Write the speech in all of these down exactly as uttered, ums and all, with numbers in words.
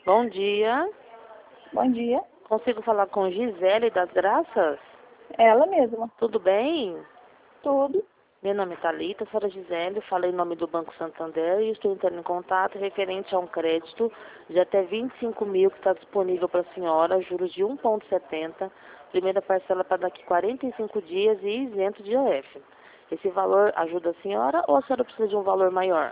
Bom dia. Bom dia. Consigo falar com Gisele das Graças? Ela mesma. Tudo bem? Tudo. Meu nome é Thalita, sou a Gisele, falei em nome do Banco Santander e estou entrando em contato referente a um crédito de até vinte e cinco mil que está disponível para a senhora, juros de um vírgula setenta, primeira parcela para daqui quarenta e cinco dias e isento de I O F. Esse valor ajuda a senhora ou a senhora precisa de um valor maior?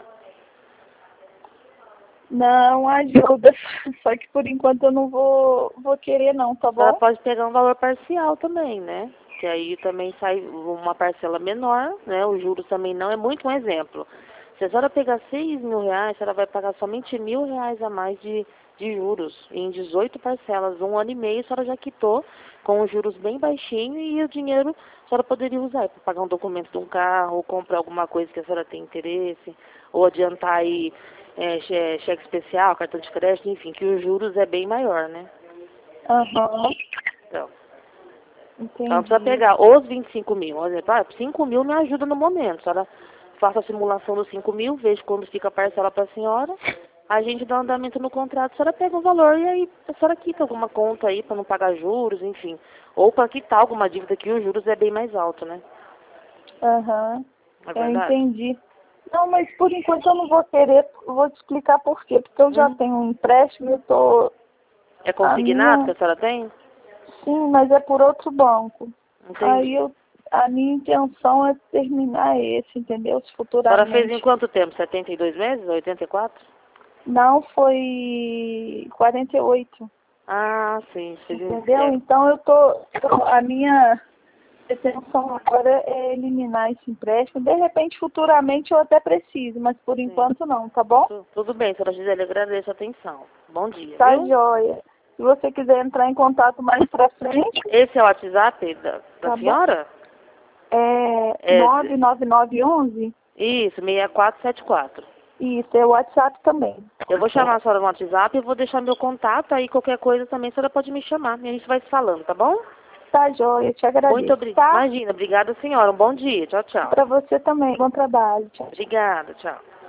Não ajuda. Só que por enquanto eu não vou, vou querer não, tá A senhora bom? pode pegar um valor parcial também, né? Que aí também sai uma parcela menor, né? Os juros também não. É muito um exemplo. Se a senhora pegar seis mil reais, a senhora vai pagar somente mil reais a mais de, de juros. Em dezoito parcelas, um ano e meio, a senhora já quitou com os juros bem baixinhos e o dinheiro a senhora poderia usar para pagar um documento de um carro, ou comprar alguma coisa que a senhora tem interesse, ou adiantar aí é, che- cheque especial, cartão de crédito, enfim, que os juros é bem maior, né? Aham. Então, ela precisa Entendi. pegar os vinte e cinco mil. Por exemplo, ah, cinco mil me ajuda no momento. A senhora faça a simulação dos cinco mil, veja quando fica a parcela para a senhora. A gente dá um andamento no contrato, a senhora pega o valor e aí a senhora quita alguma conta aí para não pagar juros, enfim. Ou para quitar alguma dívida que os juros é bem mais alto, né? Aham. Não é Eu verdade? entendi. Não, mas por enquanto eu não vou querer, eu vou te explicar por quê. Porque eu já Hum. tenho um empréstimo e eu tô... É A consignado que minha... a senhora tem? Sim, mas é por outro banco. Aí Entendi. eu... A minha intenção é terminar esse, entendeu? Se A senhora fez em futuramente. quanto tempo? setenta e dois meses? oitenta e quatro? Não, foi quarenta e oito. Ah, sim. Fez em, Entendeu? é, Então eu tô, eu- a minha pretensão agora é eliminar esse empréstimo. De repente, futuramente eu até preciso, mas por sim. enquanto não, tá bom? Tu- Tudo bem, senhora Gisele, agradeço a atenção. Bom dia, Tá viu? joia. Se você quiser entrar em contato mais pra frente, Esse é o WhatsApp da, da tá bom? senhora? É É, nove nove nove um um. isso, seis quatro sete quatro. Isso, é o WhatsApp também. Eu vou chamar a senhora no WhatsApp e vou deixar meu contato, aí qualquer coisa também a senhora pode me chamar. E a gente vai se falando, tá bom? Tá joia, te Muito agradeço, obrigada. tá? Imagina, obrigada senhora. Um bom dia. Tchau, tchau. Pra você também, bom trabalho. Tchau. Obrigada, tchau.